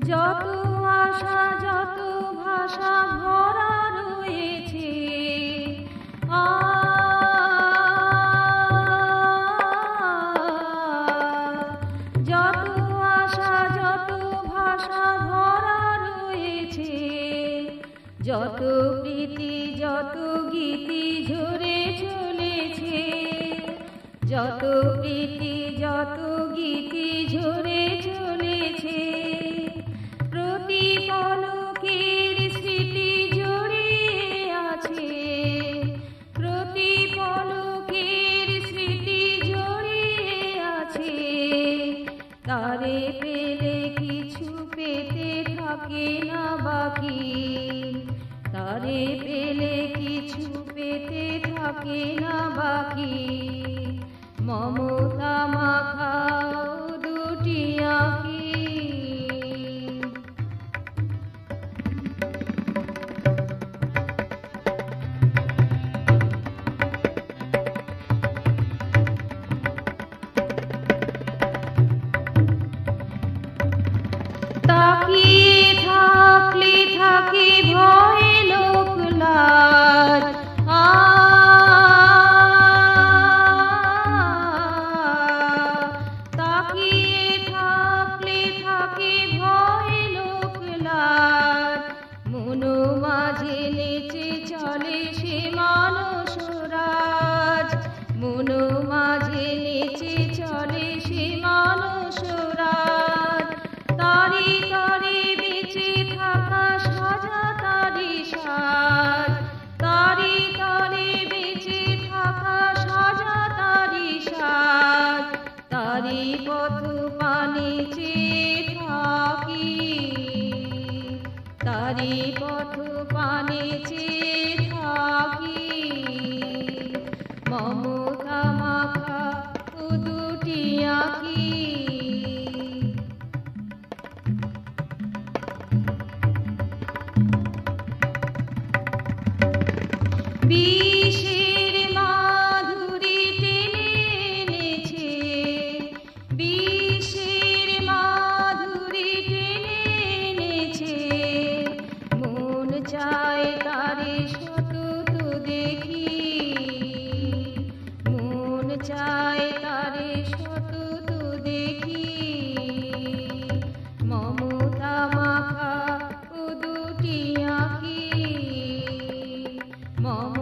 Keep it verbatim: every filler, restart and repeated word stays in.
যত আশা যত ভাষা ভরা রয়েছে, আ যত আশা যত ভাষা ভরা রয়েছে, যত প্রীতি যত গীতি ঝরে চলেছে, যত প্রীতি যত গীতি ঝরে চলেছে, প্রতি পলকের স্মৃতি জড়িয়ে আছে, প্রতি পলকের স্মৃতি জড়িয়ে আছে, তারে পেলে কিছু পেতে থাকে না বাকি, তারে পেলে কিছু পেতে থাকে না বাকি, মমতা মাখাও দুটি আঁখি। তাকিয়ে থাকলে থাকি ভয়ে লোকলাজ, আ তাকিয়ে থাকলে থাকি ভয়ে লোকলাজ, মনো মাঝে নেচে চলে সে মানসরাজ, মনো মাঝে নেচে চলে সে মানসরাজ, তারি তারি বেঁচে থাকা সাজা তারি সাজ, তারি তারি বেঁচে থাকা সাজা তারি সাজ, তারি পথ পানে চেয়ে থাকি, তারি পথ পানে চেয়ে থাকি, মমতা মাখা দুটি আঁখি। বিষের মাধুরী টেনে এনেছে, বিষের মাধুরী টেনে এনেছে, মন চায় তারে সতত দেখি, মন চায় তারে সতত দেখি, মমতা মাখা দুটি আঁখি, মম